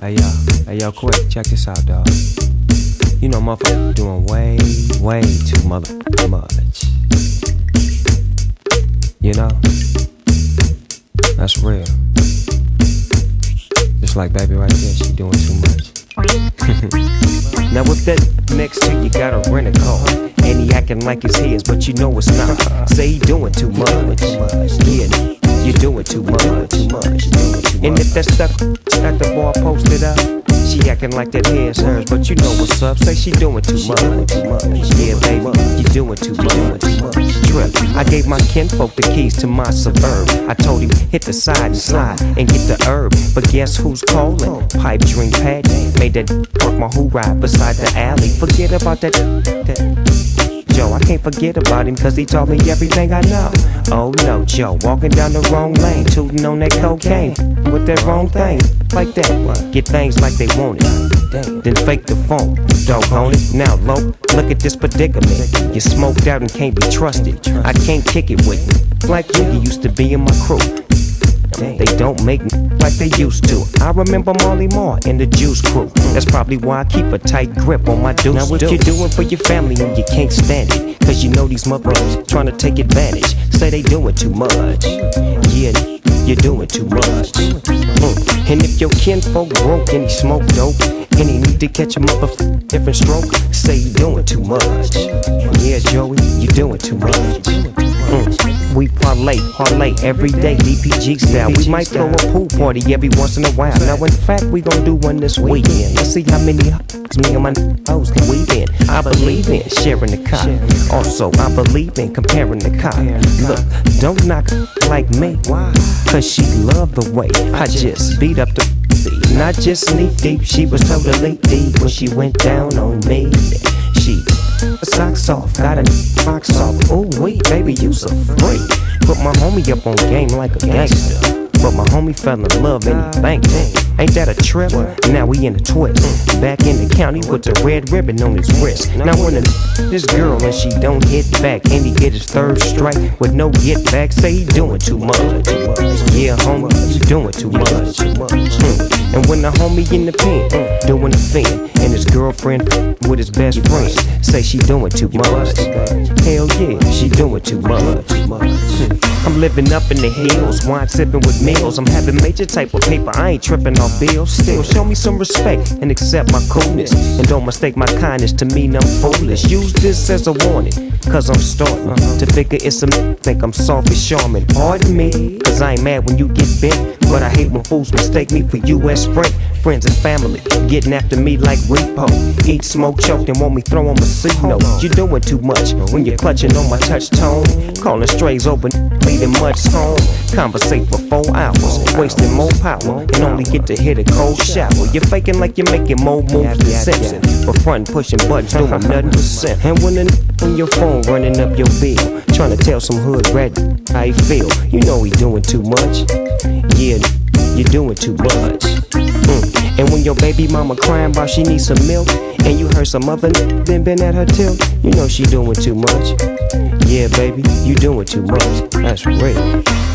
Hey yo, quick, check this out, dawg. You know, motherfucker doing way too much. You know? That's real. Just like baby right there, she doing too much. Now if that next to you got a rent a car, and he acting like it's his, but you know it's not. Say he doing too much. Yeah, you doing too much. And if that stuck at the bar posted up, she acting like that hair's hers, but you know what's up. Say she doing too much. Yeah, baby, you doing too much. Trip. I gave my kinfolk the keys to my Suburb. I told him hit the side and slide and get the herb. But guess who's calling? Pipe dream Patty made that park my who ride beside the alley. Forget about that. Joe, I can't forget about him cause he taught me everything I know. Oh no, Joe, walking down the wrong lane, tooting on that cocaine with that wrong thing, like that. Get things like they want it, then fake the phone. Doggone it, now low, look at this predicament. You smoked out and can't be trusted. I can't kick it with you, like you used to be in my crew. They don't make me like they used to. I remember Marley Marl and the Juice Crew. That's probably why I keep a tight grip on my deuce. Now what you doing for your family and you can't stand it, cause you know these motherfuckers trying to take advantage. Say they doing too much. Yeah, you're doing too much. And if your kinfolk broke and he smoke dope, and he need to catch him up a different stroke, say you doing too much. Yeah, Joey, you doing too much. We parlay every day, DPG style. We might throw a pool party every once in a while. Now in fact, we gon' do one this weekend. Let's see how many me and my hoes can weave in. I believe in sharing the car. Also, I believe in comparing the car. Look, don't knock like me, cause she loved the way I just beat up the not just knee deep, she was totally deep when she went down on me. She socks off, got a box off. Ooh wait, baby, you so free. Put my homie up on game like a gangster, but my homie fell in love and he banked it. Ain't that a trip? Now we in a twist. Back in the county with the red ribbon on his wrist. Now when this girl and she don't hit back, and he get his third strike with no get back, say he doing too much. Yeah, homie, you doing too much. And when the homie in the pen doing the thing, and his girlfriend with his best friend say she doing too much. Hell yeah, she doing too much. I'm living up in the hills, wine sipping with meals. I'm having major type of paper, I ain't tripping off bills. Still, show me some respect and accept my coolness, and don't mistake my kindness to mean I'm foolish. Use this as a warning, cause I'm starting to figure it's a think I'm soft and charming. Pardon me, cause I ain't mad when you get bent, but I hate when fools mistake me for US Sprint. Friends and family getting after me like repo. Eat, smoke, choke, and want me throw on my C-note. You're doing too much when you're clutching on my touch tone. Calling strays open, leading much home. Conversate for 4 hours, wasting more power, and only get to hit a cold shower. You're faking like you're making more moves than Simpson, but front pushing buttons doing nothing but sin. And when on your phone running up your bill, trying to tell some hood rat how you feel, you know he doing too much. Yeah, you're doing too much. And when your baby mama crying about she needs some milk, and you heard some other then been at her tilt, you know she doing too much. Yeah, baby, you doing too much. That's real.